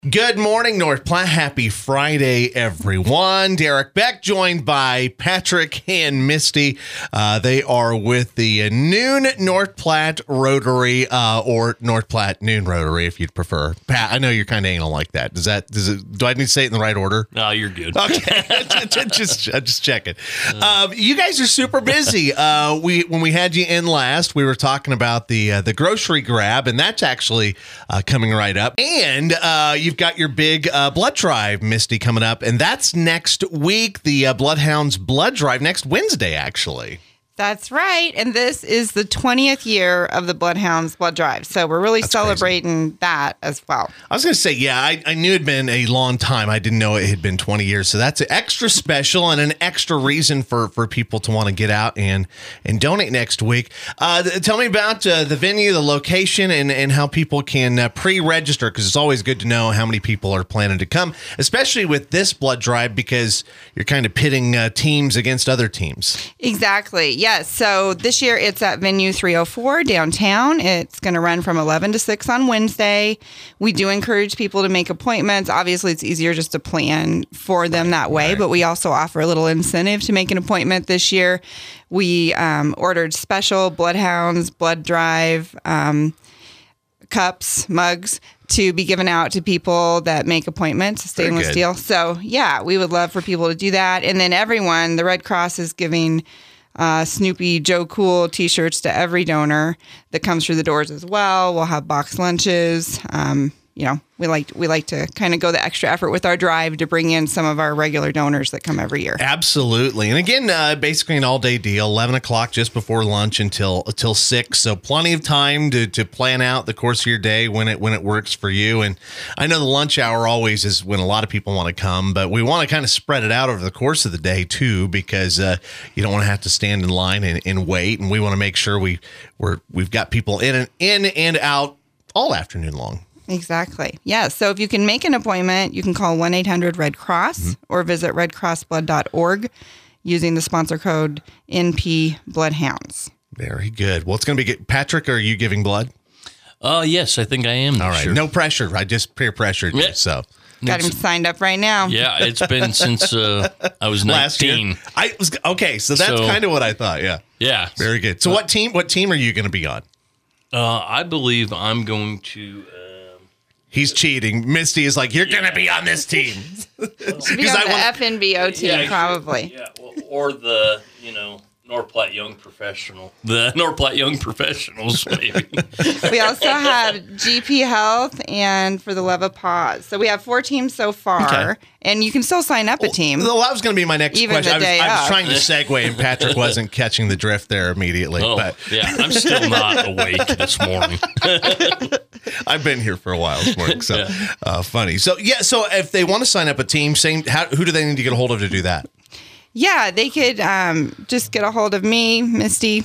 Good morning, North Platte. Happy Friday, everyone. Derek Beck, joined by Patrick and Misty. They are with the Noon North Platte Rotary, or North Platte Noon Rotary, if you'd prefer. Pat, I know you're kind of anal like that. Do I need to say it in the right order? No, you're good. Okay, just checking. You guys are super busy. When we had you in last, we were talking about the grocery grab, and that's actually coming right up. And you've got your big blood drive, Misty, coming up, and that's next week. The Bloodhounds Blood Drive next Wednesday, actually. That's right. And this is the 20th year of the Bloodhounds Blood Drive. So we're really celebrating that as well. I was going to say, yeah, I knew it'd been a long time. I didn't know it had been 20 years. So that's extra special and an extra reason for people to want to get out and donate next week. Tell me about the venue, the location, and how people can pre-register, because it's always good to know how many people are planning to come, especially with this blood drive, because you're kind of pitting teams against other teams. Exactly. Yes. So this year it's at Venue 304 downtown. It's going to run from 11 to 6 on Wednesday. We do encourage people to make appointments. Obviously, it's easier just to plan for them that way, but we also offer a little incentive to make an appointment this year. We ordered special Bloodhounds Blood Drive cups, mugs, to be given out to people that make appointments, stainless steel. So, yeah, we would love for people to do that. And then everyone, the Red Cross is giving Snoopy Joe Cool t-shirts to every donor that comes through the doors as well. We'll have box lunches. We like to kind of go the extra effort with our drive to bring in some of our regular donors that come every year. Absolutely. And again, basically an all-day deal, 11 o'clock just before lunch until 6. So plenty of time to plan out the course of your day when it works for you. And I know the lunch hour always is when a lot of people want to come, but we want to kind of spread it out over the course of the day too, because you don't want to have to stand in line and wait. And we want to make sure we've got people in and out all afternoon long. Exactly. Yeah. So if you can make an appointment, you can call 1-800-RED-CROSS or visit redcrossblood.org using the sponsor code NP Bloodhounds. Very good. Well, it's going to be good. Patrick, are you giving blood? Yes, I think I am. All right. Sure. No pressure. I just peer pressured you. So. Got him signed up right now. Yeah, it's been since I was 19. Okay, so that's kind of what I thought. Yeah. Yeah. Very good. So what team are you going to be on? I believe I'm going to. He's cheating. Misty is like, you're going to be on this team. Should be on the FNBO team, probably. Yeah, or the, North Platte Young Professional. The North Platte Young Professionals, maybe. We also have GP Health and For the Love of Paws. So we have 4 teams so far, and you can still sign up a team. Well, that was going to be my next question. I was trying to segue, and Patrick wasn't catching the drift there immediately. But yeah, I'm still not awake this morning. I've been here for a while this morning, so funny. So so if they want to sign up a team, who do they need to get a hold of to do that? Yeah, they could just get a hold of me, Misty,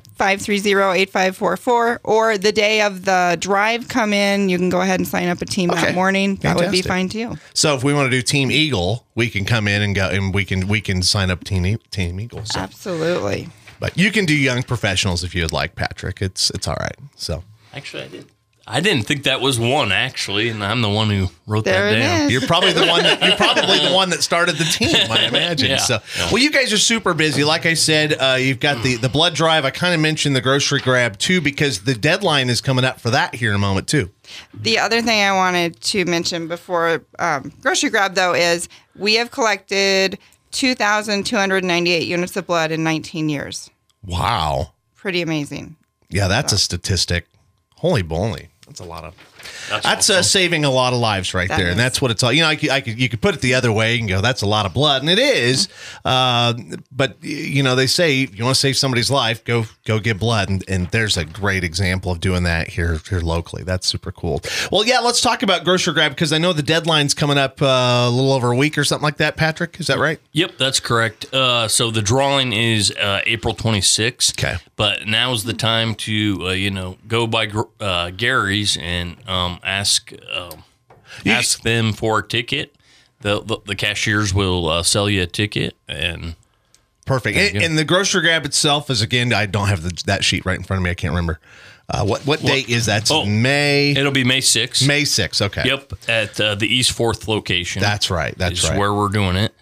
530-8544, or the day of the drive come in, you can go ahead and sign up a team that morning. That would be fine too. So if we want to do Team Eagle, we can come in and go, and we can sign up Team Eagle. So. Absolutely. But you can do Young Professionals if you would like, Patrick. It's all right. So actually, I didn't think that was one, actually, and I'm the one who wrote that down. You're probably the one that started the team, I imagine. Yeah. Well, you guys are super busy. Like I said, you've got the blood drive. I kind of mentioned the grocery grab too, because the deadline is coming up for that here in a moment too. The other thing I wanted to mention before grocery grab, though, is we have collected 2,298 units of blood in 19 years. Wow. Pretty amazing. Yeah, that's a statistic. Holy moly. That's a lot of. That's awesome. Saving a lot of lives right there, and that's what it's all. You could put it the other way and go, "That's a lot of blood," and it is. But they say if you want to save somebody's life, go give blood, and there's a great example of doing that here locally. That's super cool. Well, yeah, let's talk about grocery grab, because I know the deadline's coming up a little over a week or something like that. Patrick, is that right? Yep, that's correct. So the drawing is April 26th. Okay, but now's the time to go by Gary's and ask them for a ticket. The cashiers will sell you a ticket. And perfect. And the grocery grab itself is, again, I don't have that sheet right in front of me. I can't remember. What date is that? May. It'll be May 6th. May 6th. Okay. Yep, at the East 4th location. That's right. That's right. Where we're doing it.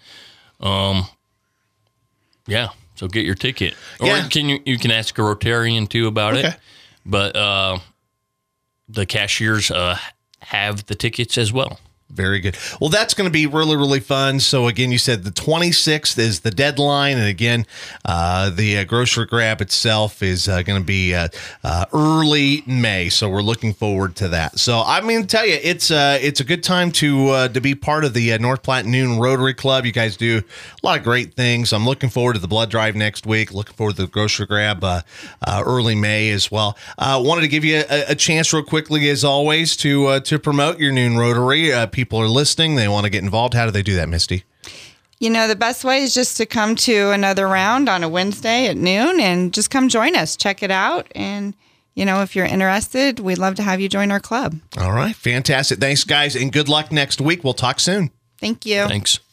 Yeah. So get your ticket, or you can ask a Rotarian too about it. But the cashiers have the tickets as well. Very good. Well, that's going to be really, really fun. So, again, you said the 26th is the deadline. And, again, the grocery grab itself is going to be early May. So, we're looking forward to that. So, I'm going to tell you, it's a good time to be part of the North Platte Noon Rotary Club. You guys do a lot of great things. I'm looking forward to the blood drive next week. Looking forward to the grocery grab early May as well. Wanted to give you a chance real quickly, as always, to promote your Noon Rotary. People are listening. They want to get involved. How do they do that, Misty? The best way is just to come to another round on a Wednesday at noon and just come join us. Check it out. And, if you're interested, we'd love to have you join our club. All right. Fantastic. Thanks, guys. And good luck next week. We'll talk soon. Thank you. Thanks.